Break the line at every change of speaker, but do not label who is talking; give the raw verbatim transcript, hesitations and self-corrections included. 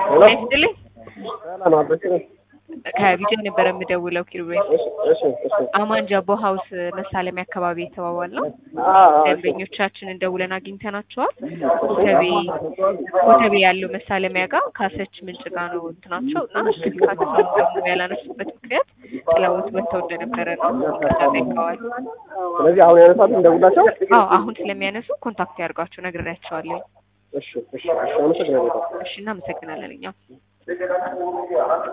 ነስትልኝ
ሰላም አብረሽ
ከቪዲዮ ነበር የምደውለው ኪሩቤል
እሺ እሺ እሺ
አማን ጃቦ ሃውስ መሳለሚያ አካባቢ የተባባል ነው ደንበኞቻችንን ደውለን አግኝተናቸዋል ኮተቤ ኮተቤ ያለው መሳለሚያ ጋር ካሰች ምንጭ ጋር ነው እንትናቸው እና ስልካቸው ደግሞ ያላነሱበት ምክንያት ጥለውት ወጥተው እንደነበረ ነው ከተጠይቀዋል
ስለዚህ አሁን ያነሳሉ እንደውላቸው
አዎ አሁን ስለሚያነሱ ኮንታክት ያርጋቸው ነግሬያቸዋለሁ
እሺ እሺ እሺ አመሰግናለሁ
እሺ እናመሰግናለን እኛ